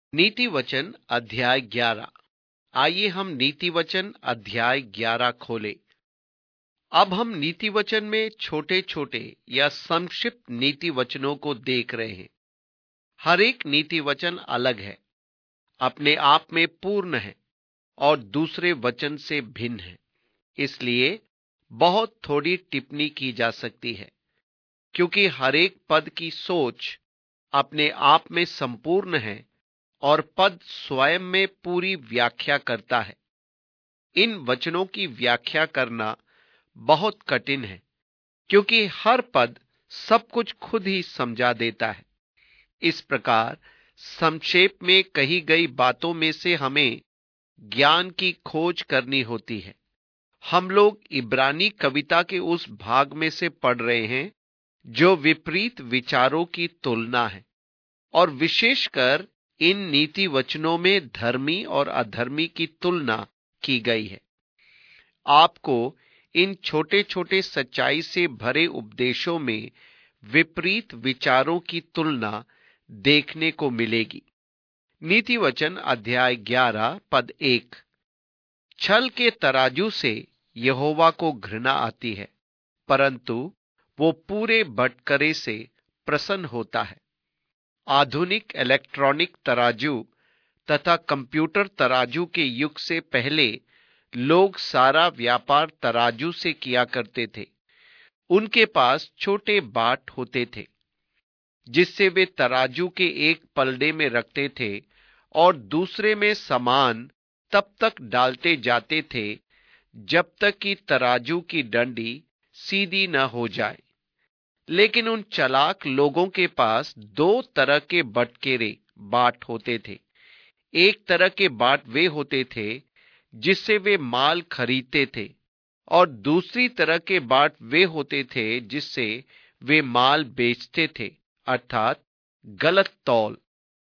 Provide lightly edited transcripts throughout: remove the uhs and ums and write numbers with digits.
नीति वचन अध्याय 11। आइए हम नीति वचन अध्याय 11 खोलें। अब हम नीति वचन में छोटे छोटे या संक्षिप्त नीति वचनों को देख रहे हैं। हर एक नीति वचन अलग है, अपने आप में पूर्ण है और दूसरे वचन से भिन्न है। इसलिए बहुत थोड़ी टिप्पणी की जा सकती है, क्योंकि हर एक पद की सोच अपने आप में संपूर्ण है और पद स्वयं में पूरी व्याख्या करता है। इन वचनों की व्याख्या करना बहुत कठिन है, क्योंकि हर पद सब कुछ खुद ही समझा देता है। इस प्रकार संक्षेप में कही गई बातों में से हमें ज्ञान की खोज करनी होती है। हम लोग इब्रानी कविता के उस भाग में से पढ़ रहे हैं जो विपरीत विचारों की तुलना है, और विशेषकर इन नीति वचनों में धर्मी और अधर्मी की तुलना की गई है। आपको इन छोटे छोटे सच्चाई से भरे उपदेशों में विपरीत विचारों की तुलना देखने को मिलेगी। नीति वचन अध्याय 11 पद 1। छल के तराजू से यहोवा को घृणा आती है, परंतु वो पूरे बटकरे से प्रसन्न होता है। आधुनिक इलेक्ट्रॉनिक तराजू तथा कंप्यूटर तराजू के युग से पहले लोग सारा व्यापार तराजू से किया करते थे। उनके पास छोटे बाट होते थे जिससे वे तराजू के एक पलड़े में रखते थे और दूसरे में सामान तब तक डालते जाते थे जब तक कि तराजू की डंडी सीधी न हो जाए। लेकिन उन चालाक लोगों के पास दो तरह के बटकेरे बाट होते थे। एक तरह के बाट वे होते थे जिससे वे माल खरीदते थे, और दूसरी तरह के बाट वे होते थे जिससे वे माल बेचते थे, अर्थात गलत तौल।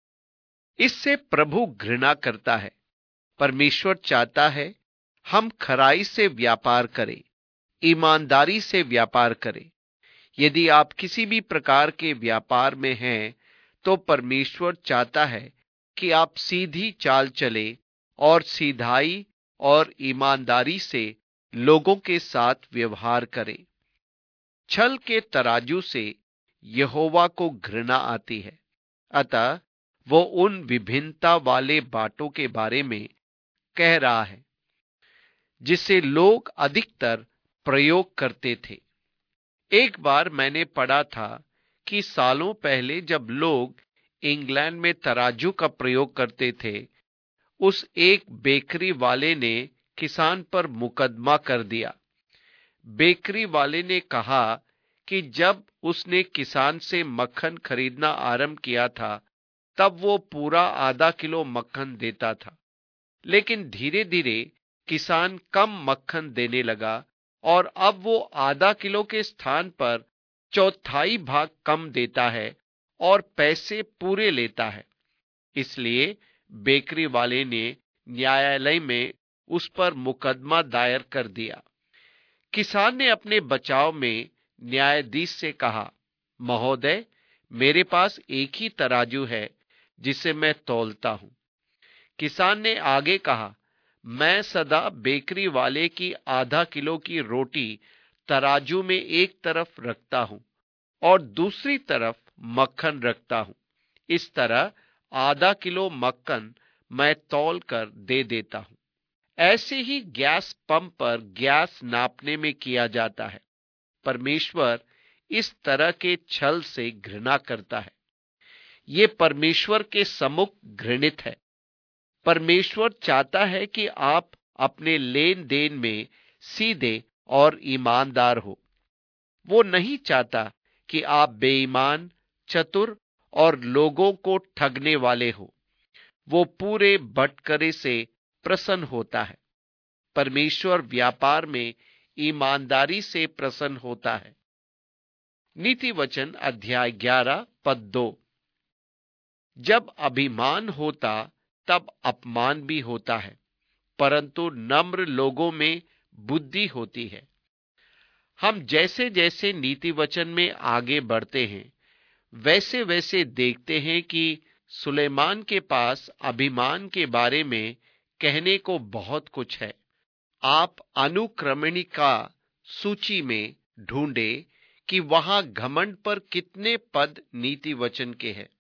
इससे प्रभु घृणा करता है। परमेश्वर चाहता है हम खराई से व्यापार करें, ईमानदारी से व्यापार करें। यदि आप किसी भी प्रकार के व्यापार में हैं, तो परमेश्वर चाहता है कि आप सीधी चाल चले और सीधाई और ईमानदारी से लोगों के साथ व्यवहार करें। छल के तराजू से यहोवा को घृणा आती है, अतः वो उन विभिन्नता वाले बातों के बारे में कह रहा है जिसे लोग अधिकतर प्रयोग करते थे। एक बार मैंने पढ़ा था कि सालों पहले जब लोग इंग्लैंड में तराजू का प्रयोग करते थे, उस एक बेकरी वाले ने किसान पर मुकदमा कर दिया। बेकरी वाले ने कहा कि जब उसने किसान से मक्खन खरीदना आरंभ किया था, तब वो पूरा आधा किलो मक्खन देता था, लेकिन धीरे धीरे किसान कम मक्खन देने लगा और अब वो आधा किलो के स्थान पर चौथाई भाग कम देता है और पैसे पूरे लेता है। इसलिए बेकरी वाले ने न्यायालय में उस पर मुकदमा दायर कर दिया। किसान ने अपने बचाव में न्यायाधीश से कहा, महोदय, मेरे पास एक ही तराजू है जिसे मैं तौलता हूं। किसान ने आगे कहा, मैं सदा बेकरी वाले की आधा किलो की रोटी तराजू में एक तरफ रखता हूं और दूसरी तरफ मक्खन रखता हूं। इस तरह आधा किलो मक्खन मैं तौल कर दे देता हूं। ऐसे ही गैस पंप पर गैस नापने में किया जाता है। परमेश्वर इस तरह के छल से घृणा करता है। ये परमेश्वर के सम्मुख घृणित है। परमेश्वर चाहता है कि आप अपने लेन देन में सीधे और ईमानदार हो। वो नहीं चाहता कि आप बेईमान, चतुर और लोगों को ठगने वाले हो। वो पूरे बटकरे से प्रसन्न होता है। परमेश्वर व्यापार में ईमानदारी से प्रसन्न होता है। नीति वचन अध्याय 11 पद 2। जब अभिमान होता तब अपमान भी होता है, परंतु नम्र लोगों में बुद्धि होती है। हम जैसे जैसे नीति वचन में आगे बढ़ते हैं, वैसे वैसे देखते हैं कि सुलेमान के पास अभिमान के बारे में कहने को बहुत कुछ है। आप अनुक्रमणिका सूची में ढूंढे कि वहां घमंड पर कितने पद नीति वचन के हैं।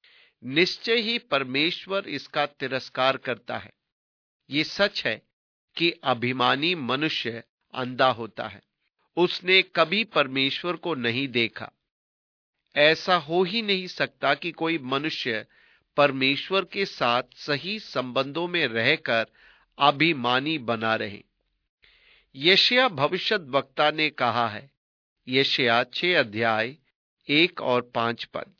निश्चय ही परमेश्वर इसका तिरस्कार करता है। ये सच है कि अभिमानी मनुष्य अंधा होता है। उसने कभी परमेश्वर को नहीं देखा। ऐसा हो ही नहीं सकता कि कोई मनुष्य परमेश्वर के साथ सही संबंधों में रहकर अभिमानी बना रहे। यशायाह भविष्यद्वक्ता ने कहा है, यशायाह 6 अध्याय 1 और 5 पद,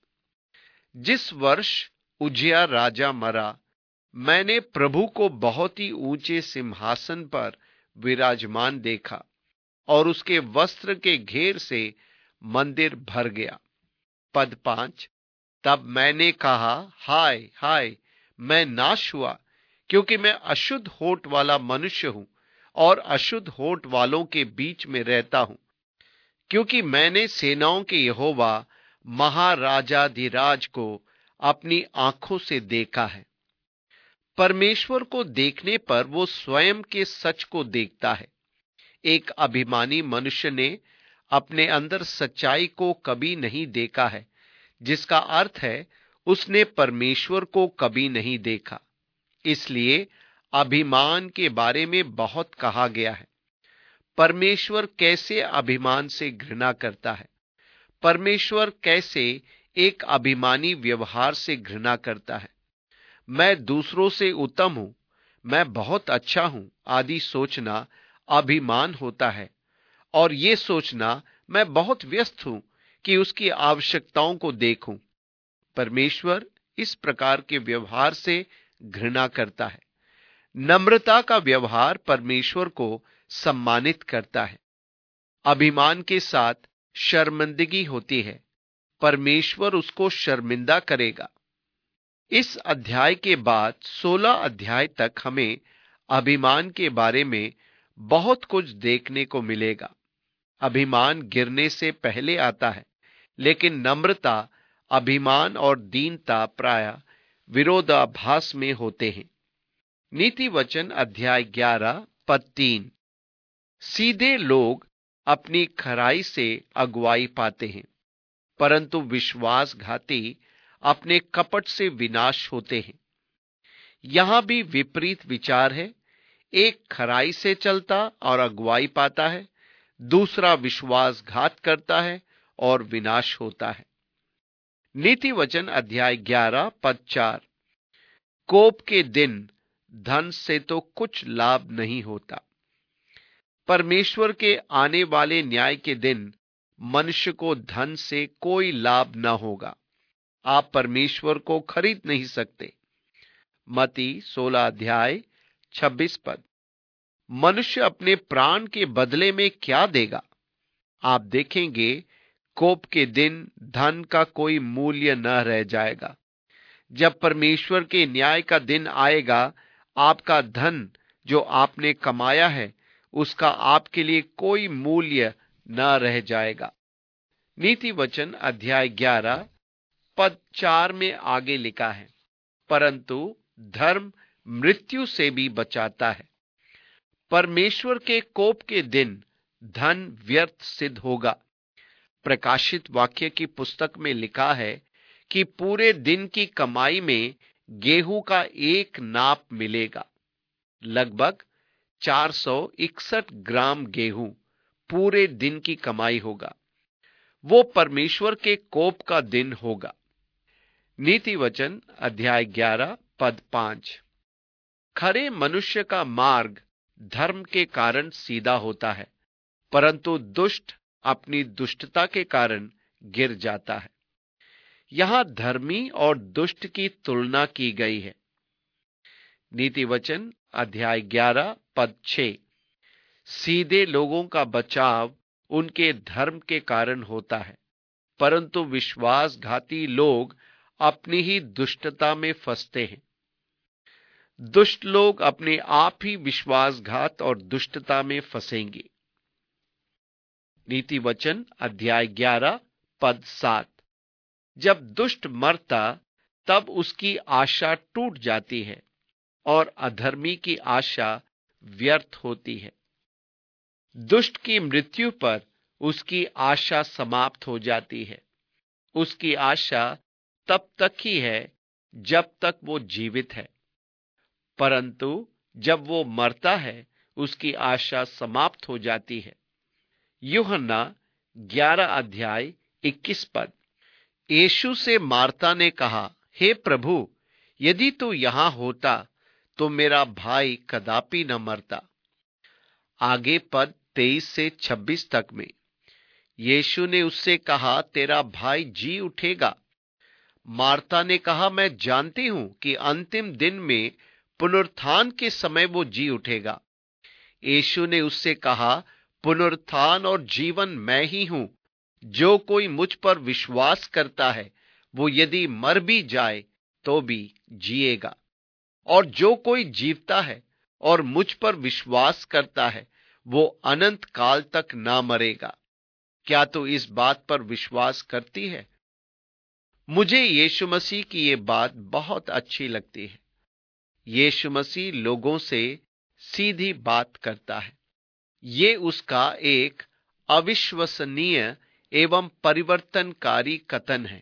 जिस वर्ष उज्जियाह राजा मरा, मैंने प्रभु को बहुत ही ऊंचे सिंहासन पर विराजमान देखा और उसके वस्त्र के घेर से मंदिर भर गया। पद 5, तब मैंने कहा, हाय हाय, मैं नाश हुआ, क्योंकि मैं अशुद्ध होठ वाला मनुष्य हूं और अशुद्ध होठ वालों के बीच में रहता हूं, क्योंकि मैंने सेनाओं के यहोवा महाराजाधिराज को अपनी आंखों से देखा है। परमेश्वर को देखने पर वो स्वयं के सच को देखता है। एक अभिमानी मनुष्य ने अपने अंदर सच्चाई को कभी नहीं देखा है, जिसका अर्थ है उसने परमेश्वर को कभी नहीं देखा। इसलिए अभिमान के बारे में बहुत कहा गया है। परमेश्वर कैसे अभिमान से घृणा करता है। परमेश्वर कैसे एक अभिमानी व्यवहार से घृणा करता है। मैं दूसरों से उत्तम हूं, मैं बहुत अच्छा हूं आदि सोचना अभिमान होता है, और ये सोचना मैं बहुत व्यस्त हूं कि उसकी आवश्यकताओं को देखूं। परमेश्वर इस प्रकार के व्यवहार से घृणा करता है। नम्रता का व्यवहार परमेश्वर को सम्मानित करता है। अभिमान के साथ शर्मिंदगी होती है। परमेश्वर उसको शर्मिंदा करेगा। इस अध्याय के बाद 16 अध्याय तक हमें अभिमान के बारे में बहुत कुछ देखने को मिलेगा। अभिमान गिरने से पहले आता है, लेकिन नम्रता, अभिमान और दीनता प्रायः विरोधाभास में होते हैं। नीति वचन अध्याय 11 पद 3, सीधे लोग अपनी खराई से अगुवाई पाते हैं, परंतु विश्वासघाती अपने कपट से विनाश होते हैं। यहां भी विपरीत विचार है। एक खराई से चलता और अगुवाई पाता है, दूसरा विश्वासघात करता है और विनाश होता है। नीति वचन अध्याय 11 पद 4, कोप के दिन धन से तो कुछ लाभ नहीं होता। परमेश्वर के आने वाले न्याय के दिन मनुष्य को धन से कोई लाभ न होगा। आप परमेश्वर को खरीद नहीं सकते। मती 16 अध्याय 26 पद, मनुष्य अपने प्राण के बदले में क्या देगा? आप देखेंगे कोप के दिन धन का कोई मूल्य न रह जाएगा। जब परमेश्वर के न्याय का दिन आएगा, आपका धन जो आपने कमाया है, उसका आपके लिए कोई मूल्य न रह जाएगा। नीति वचन अध्याय 11 पद 4 में आगे लिखा है, परंतु धर्म मृत्यु से भी बचाता है। परमेश्वर के कोप के दिन धन व्यर्थ सिद्ध होगा। प्रकाशित वाक्य की पुस्तक में लिखा है कि पूरे दिन की कमाई में गेहूं का एक नाप मिलेगा। लगभग 461 ग्राम गेहूं पूरे दिन की कमाई होगा। वो परमेश्वर के कोप का दिन होगा। नीति वचन अध्याय 11 पद 5, खरे मनुष्य का मार्ग धर्म के कारण सीधा होता है, परंतु दुष्ट अपनी दुष्टता के कारण गिर जाता है। यहां धर्मी और दुष्ट की तुलना की गई है। नीति वचन अध्याय 11 पद 6, सीधे लोगों का बचाव उनके धर्म के कारण होता है, परंतु विश्वासघाती लोग अपनी ही दुष्टता में फंसते हैं। दुष्ट लोग अपने आप ही विश्वासघात और दुष्टता में फंसेंगे। नीति वचन अध्याय 11 पद 7, जब दुष्ट मरता तब उसकी आशा टूट जाती है और अधर्मी की आशा व्यर्थ होती है। दुष्ट की मृत्यु पर उसकी आशा समाप्त हो जाती है। उसकी आशा तब तक ही है जब तक वो जीवित है, परंतु जब वो मरता है उसकी आशा समाप्त हो जाती है। यूहन्ना 11 अध्याय 21 पद। यीशु से मार्ता ने कहा, हे प्रभु, यदि तू यहां होता तो मेरा भाई कदापि न मरता। आगे पद 23 से 26 तक में यीशु ने उससे कहा, तेरा भाई जी उठेगा। मार्ता ने कहा, मैं जानती हूं कि अंतिम दिन में पुनरुत्थान के समय वो जी उठेगा। यीशु ने उससे कहा, पुनरुत्थान और जीवन मैं ही हूं। जो कोई मुझ पर विश्वास करता है वो यदि मर भी जाए तो भी जिएगा, और जो कोई जीवता है और मुझ पर विश्वास करता है वो अनंत काल तक ना मरेगा। क्या तू इस बात पर विश्वास करती है? मुझे यीशु मसीह की ये बात बहुत अच्छी लगती है। यीशु मसीह लोगों से सीधी बात करता है। ये उसका एक अविश्वसनीय एवं परिवर्तनकारी कथन है।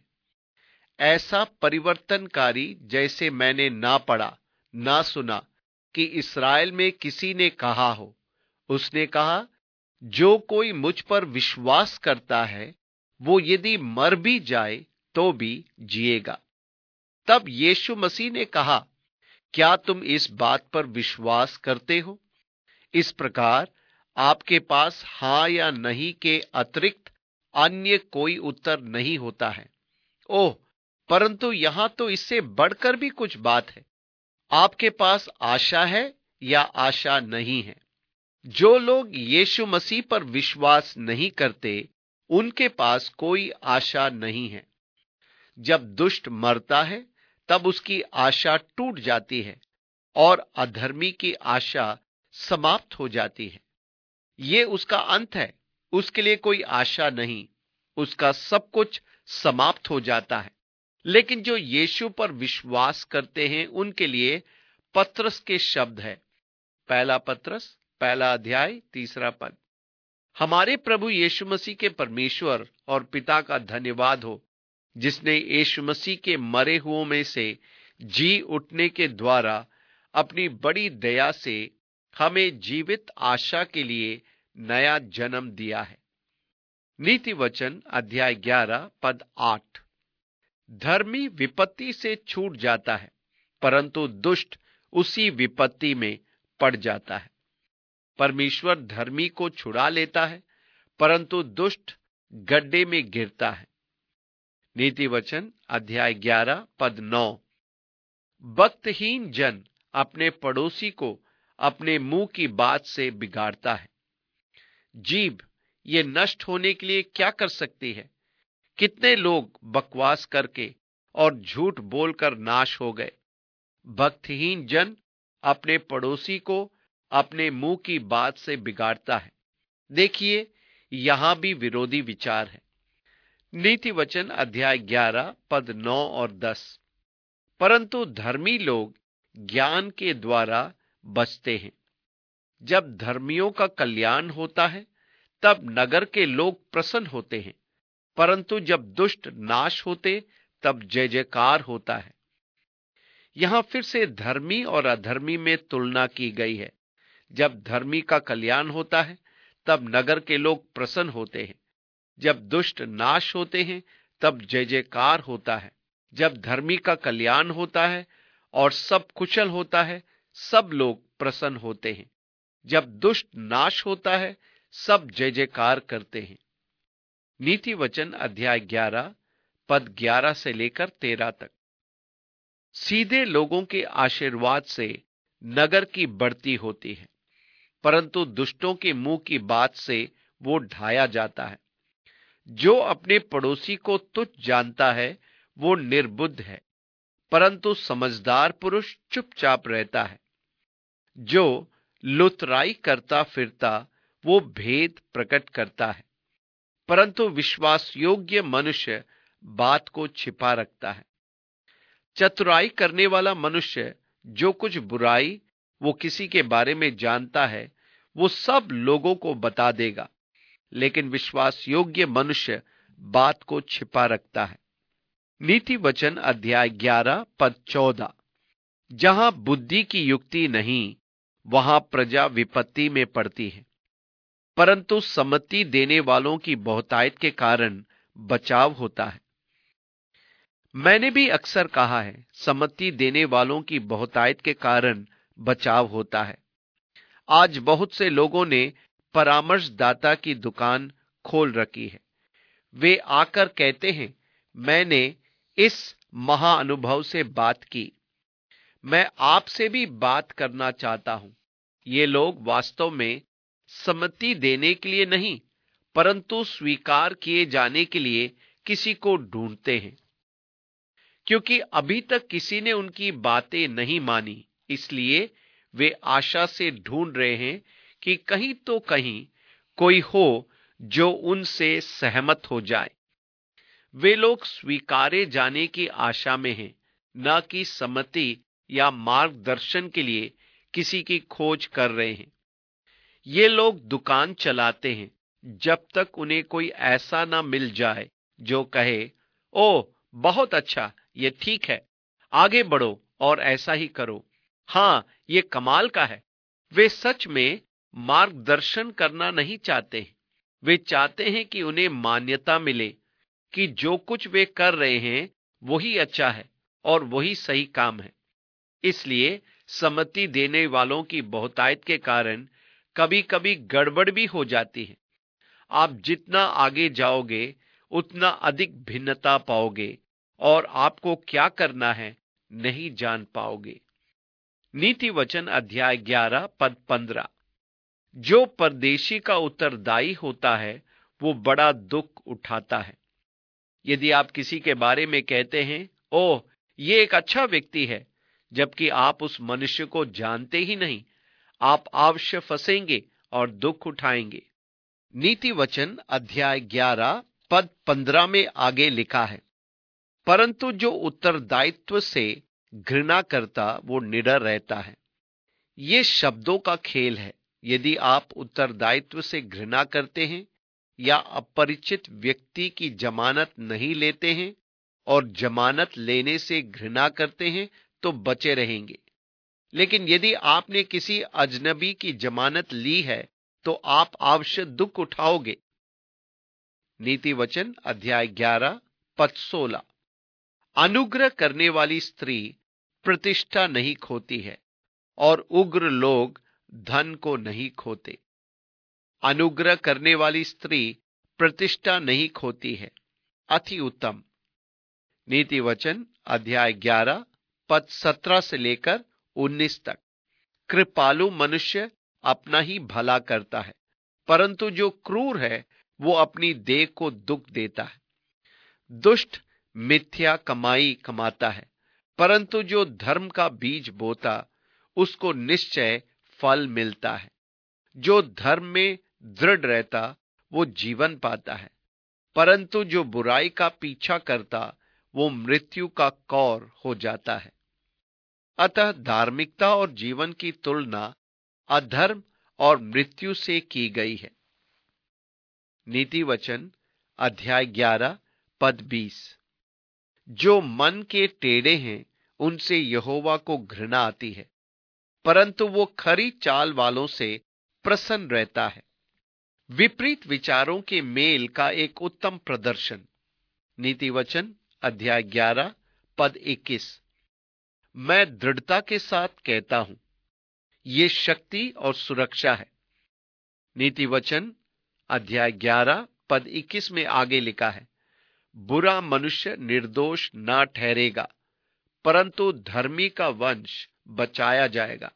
ऐसा परिवर्तनकारी जैसे मैंने ना पढ़ा ना सुना कि इस्राएल में किसी ने कहा हो। उसने कहा, जो कोई मुझ पर विश्वास करता है वो यदि मर भी जाए तो भी जिएगा। तब यीशु मसीह ने कहा, क्या तुम इस बात पर विश्वास करते हो? इस प्रकार आपके पास हां या नहीं के अतिरिक्त अन्य कोई उत्तर नहीं होता है। ओह, परंतु यहां तो इससे बढ़कर भी कुछ बात है। आपके पास आशा है या आशा नहीं है? जो लोग यीशु मसीह पर विश्वास नहीं करते उनके पास कोई आशा नहीं है। जब दुष्ट मरता है तब उसकी आशा टूट जाती है और अधर्मी की आशा समाप्त हो जाती है। ये उसका अंत है। उसके लिए कोई आशा नहीं, उसका सब कुछ समाप्त हो जाता है। लेकिन जो यीशु पर विश्वास करते हैं उनके लिए पत्रस के शब्द है। पहला पत्रस 1 अध्याय 3 पद। हमारे प्रभु यीशु मसीह के परमेश्वर और पिता का धन्यवाद हो, जिसने यीशु मसीह के मरे हुओं में से जी उठने के द्वारा अपनी बड़ी दया से हमें जीवित आशा के लिए नया जन्म दिया है। नीति वचन अध्याय 11 पद 8। धर्मी विपत्ति से छूट जाता है, परंतु दुष्ट उसी विपत्ति में पड़ जाता है। परमेश्वर धर्मी को छुड़ा लेता है, परंतु दुष्ट गड्ढे में गिरता है। नीति वचन अध्याय 11 पद 9। भक्तहीन जन अपने पड़ोसी को अपने मुंह की बात से बिगाड़ता है। जीभ ये नष्ट होने के लिए क्या कर सकती है? कितने लोग बकवास करके और झूठ बोलकर नाश हो गए। भक्तहीन जन अपने पड़ोसी को अपने मुंह की बात से बिगाड़ता है। देखिए, यहां भी विरोधी विचार है। नीति वचन अध्याय 11 पद 9 और 10। परंतु धर्मी लोग ज्ञान के द्वारा बचते हैं। जब धर्मियों का कल्याण होता है तब नगर के लोग प्रसन्न होते हैं, परंतु जब दुष्ट नाश होते तब जय जयकार होता है। यहां फिर से धर्मी और अधर्मी में तुलना की गई है। जब धर्मी का कल्याण होता है तब नगर के लोग प्रसन्न होते हैं। जब दुष्ट नाश होते हैं तब जय जयकार होता है। जब धर्मी का कल्याण होता है और सब कुशल होता है, सब लोग प्रसन्न होते हैं। जब दुष्ट नाश होता है, सब जय जयकार करते हैं। नीति वचन अध्याय 11 पद 11 से लेकर 13 तक। सीधे लोगों के आशीर्वाद से नगर की बढ़ती होती है, परंतु दुष्टों के मुंह की बात से वो ढाया जाता है। जो अपने पड़ोसी को तुच्छ जानता है वो निर्बुद्ध है, परंतु समझदार पुरुष चुपचाप रहता है। जो लुतराई करता फिरता वो भेद प्रकट करता है, परंतु विश्वास योग्य मनुष्य बात को छिपा रखता है। चतुराई करने वाला मनुष्य जो कुछ बुराई वो किसी के बारे में जानता है वो सब लोगों को बता देगा, लेकिन विश्वास योग्य मनुष्य बात को छिपा रखता है। नीति वचन अध्याय 11 पद 14। जहां बुद्धि की युक्ति नहीं वहां प्रजा विपत्ति में पड़ती है, परंतु सम्मति देने वालों की बहुतायत के कारण बचाव होता है। मैंने भी अक्सर कहा है, सम्मति देने वालों की बहुतायत के कारण बचाव होता है। आज बहुत से लोगों ने परामर्शदाता की दुकान खोल रखी है। वे आकर कहते हैं, मैंने इस महाअनुभव से बात की, मैं आपसे भी बात करना चाहता हूं। ये लोग वास्तव में सम्मति देने के लिए नहीं, परंतु स्वीकार किए जाने के लिए किसी को ढूंढते हैं। क्योंकि अभी तक किसी ने उनकी बातें नहीं मानी, इसलिए वे आशा से ढूंढ रहे हैं कि कहीं तो कहीं कोई हो जो उनसे सहमत हो जाए। वे लोग स्वीकारे जाने की आशा में हैं, न कि सम्मति या मार्गदर्शन के लिए किसी की खोज कर रहे हैं। ये लोग दुकान चलाते हैं जब तक उन्हें कोई ऐसा ना मिल जाए जो कहे, ओह बहुत अच्छा, ये ठीक है, आगे बढ़ो और ऐसा ही करो। हां, ये कमाल का है। वे सच में मार्गदर्शन करना नहीं चाहते हैं। वे चाहते हैं कि उन्हें मान्यता मिले कि जो कुछ वे कर रहे हैं वही अच्छा है और वही सही काम है। इसलिए सम्मति देने वालों की बहुतायत के कारण कभी कभी गड़बड़ भी हो जाती है। आप जितना आगे जाओगे उतना अधिक भिन्नता पाओगे और आपको क्या करना है नहीं जान पाओगे। नीति वचन अध्याय 11 पद 15। जो परदेशी का उत्तरदायी होता है वो बड़ा दुख उठाता है। यदि आप किसी के बारे में कहते हैं, ओह ये एक अच्छा व्यक्ति है, जबकि आप उस मनुष्य को जानते ही नहीं, आप अवश्य फंसेंगे और दुख उठाएंगे। नीति वचन अध्याय 11 पद 15 में आगे लिखा है, परंतु जो उत्तरदायित्व से घृणा करता वो निडर रहता है। ये शब्दों का खेल है। यदि आप उत्तरदायित्व से घृणा करते हैं या अपरिचित व्यक्ति की जमानत नहीं लेते हैं और जमानत लेने से घृणा करते हैं तो बचे रहेंगे। लेकिन यदि आपने किसी अजनबी की जमानत ली है तो आप अवश्य दुख उठाओगे। नीति वचन अध्याय 11 पद 16। अनुग्रह करने वाली स्त्री प्रतिष्ठा नहीं खोती है और उग्र लोग धन को नहीं खोते। अनुग्रह करने वाली स्त्री प्रतिष्ठा नहीं खोती है। अति उत्तम। नीति वचन अध्याय 11 पद 17 से लेकर 19 तक। कृपालु मनुष्य अपना ही भला करता है, परंतु जो क्रूर है वो अपनी देह को दुख देता है। दुष्ट मिथ्या कमाई कमाता है, परंतु जो धर्म का बीज बोता उसको निश्चय फल मिलता है। जो धर्म में दृढ़ रहता वो जीवन पाता है, परंतु जो बुराई का पीछा करता वो मृत्यु का कौर हो जाता है। अतः धार्मिकता और जीवन की तुलना अधर्म और मृत्यु से की गई है। नीति वचन अध्याय 11 पद 20। जो मन के टेढ़े हैं उनसे यहोवा को घृणा आती है, परंतु वो खरी चाल वालों से प्रसन्न रहता है। विपरीत विचारों के मेल का एक उत्तम प्रदर्शन। नीति वचन अध्याय 11 पद 21। मैं दृढ़ता के साथ कहता हूं, ये शक्ति और सुरक्षा है। नीति वचन अध्याय 11 पद 21 में आगे लिखा है, बुरा मनुष्य निर्दोष ना ठहरेगा, परंतु धर्मी का वंश बचाया जाएगा।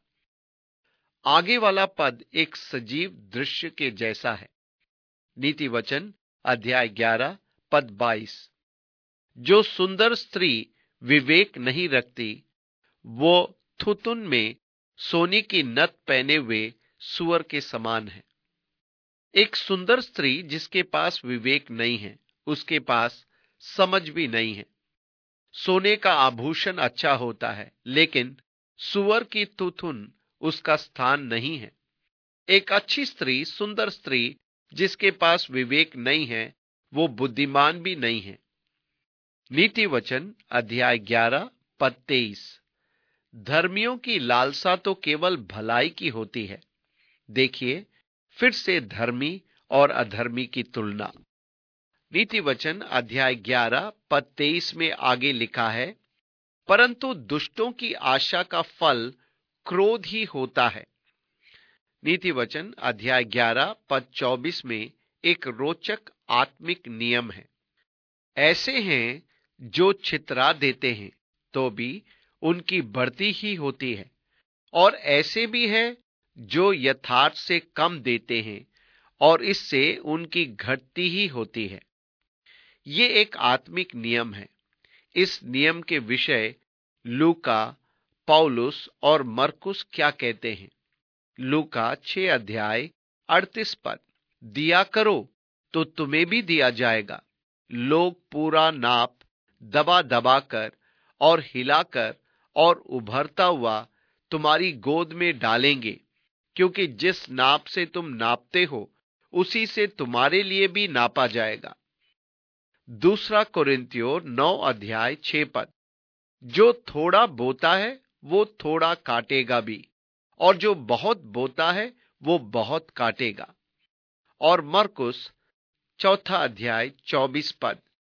आगे वाला पद एक सजीव दृश्य के जैसा है। नीति वचन अध्याय 11 पद 22। जो सुंदर स्त्री विवेक नहीं रखती वो थुतुन में सोने की नथ पहने हुए सुअर के समान है। एक सुंदर स्त्री जिसके पास विवेक नहीं है उसके पास समझ भी नहीं है। सोने का आभूषण अच्छा होता है, लेकिन सुअर की थुथुन उसका स्थान नहीं है। एक अच्छी स्त्री, सुंदर स्त्री जिसके पास विवेक नहीं है, वो बुद्धिमान भी नहीं है। नीति वचन अध्याय 11 पद 23। धर्मियों की लालसा तो केवल भलाई की होती है। देखिए फिर से धर्मी और अधर्मी की तुलना। नीति वचन अध्याय 11 पद 23 में आगे लिखा है, परंतु दुष्टों की आशा का फल क्रोध ही होता है। नीति वचन अध्याय 11 पद 24 में एक रोचक आत्मिक नियम है। ऐसे हैं जो छितरा देते हैं तो भी उनकी बढ़ती ही होती है, और ऐसे भी हैं जो यथार्थ से कम देते हैं और इससे उनकी घटती ही होती है। ये एक आत्मिक नियम है। इस नियम के विषय लूका, पौलुस और मरकुस क्या कहते हैं? लूका 6 अध्याय 38 पद, दिया करो तो तुम्हें भी दिया जाएगा। लोग पूरा नाप दबा दबा कर और हिलाकर और उभरता हुआ तुम्हारी गोद में डालेंगे, क्योंकि जिस नाप से तुम नापते हो उसी से तुम्हारे लिए भी नापा जाएगा। दूसरा कोरिन्थियों 9 अध्याय 6 पद, जो थोड़ा बोता है वो थोड़ा काटेगा भी, और जो बहुत बोता है वो बहुत काटेगा। और मरकुस 4 अध्याय 24 पद,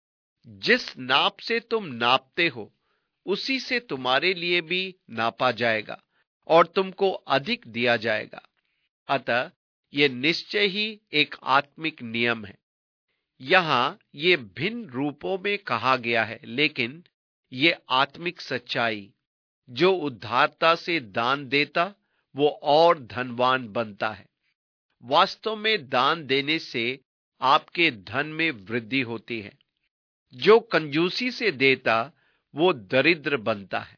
जिस नाप से तुम नापते हो उसी से तुम्हारे लिए भी नापा जाएगा और तुमको अधिक दिया जाएगा। अतः यह निश्चय ही एक आत्मिक नियम है। यहां ये भिन्न रूपों में कहा गया है, लेकिन ये आत्मिक सच्चाई, जो उदारता से दान देता वो और धनवान बनता है। वास्तव में दान देने से आपके धन में वृद्धि होती है। जो कंजूसी से देता वो दरिद्र बनता है।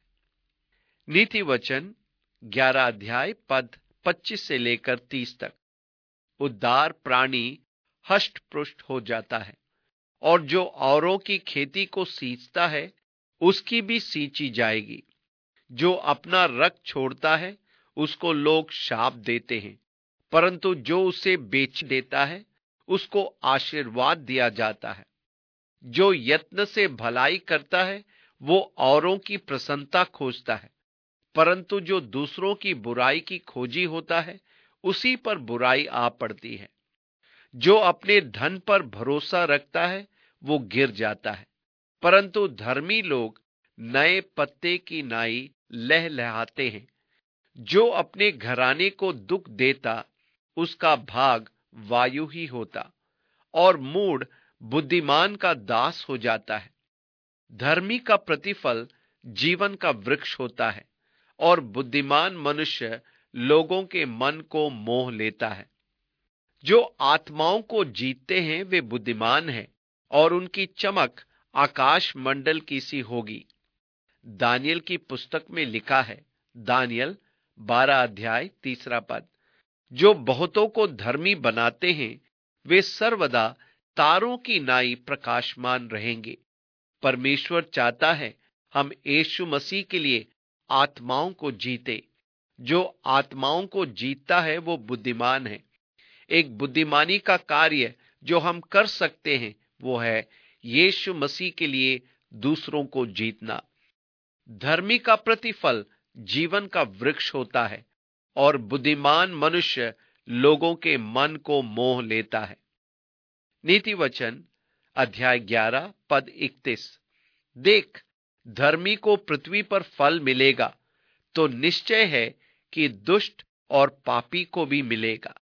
नीति वचन 11 अध्याय पद 25 से लेकर 30 तक, उदार प्राणी हष्ट पुष्ट हो जाता है, और जो औरों की खेती को सींचता है उसकी भी सींची जाएगी। जो अपना रक्त छोड़ता है उसको लोग शाप देते हैं, परंतु जो उसे बेच देता है उसको आशीर्वाद दिया जाता है। जो यत्न से भलाई करता है वो औरों की प्रसन्नता खोजता है, परंतु जो दूसरों की बुराई की खोजी होता है उसी पर बुराई आ पड़ती है। जो अपने धन पर भरोसा रखता है वो गिर जाता है, परंतु धर्मी लोग नए पत्ते की नाई लहलहाते हैं। जो अपने घराने को दुख देता उसका भाग वायु ही होता, और मूढ़ बुद्धिमान का दास हो जाता है। धर्मी का प्रतिफल जीवन का वृक्ष होता है, और बुद्धिमान मनुष्य लोगों के मन को मोह लेता है। जो आत्माओं को जीतते हैं वे बुद्धिमान हैं, और उनकी चमक आकाश मंडल की सी होगी। दानियल की पुस्तक में लिखा है, दानियल 12 अध्याय 3 पद, जो बहुतों को धर्मी बनाते हैं वे सर्वदा तारों की नाई प्रकाशमान रहेंगे। परमेश्वर चाहता है हम यीशु मसीह के लिए आत्माओं को जीते। जो आत्माओं को जीतता है वो बुद्धिमान है। एक बुद्धिमानी का कार्य जो हम कर सकते हैं वो है यीशु मसीह के लिए दूसरों को जीतना। धर्मी का प्रतिफल जीवन का वृक्ष होता है, और बुद्धिमान मनुष्य लोगों के मन को मोह लेता है। नीति वचन अध्याय 11 पद 31, देख धर्मी को पृथ्वी पर फल मिलेगा तो निश्चय है कि दुष्ट और पापी को भी मिलेगा।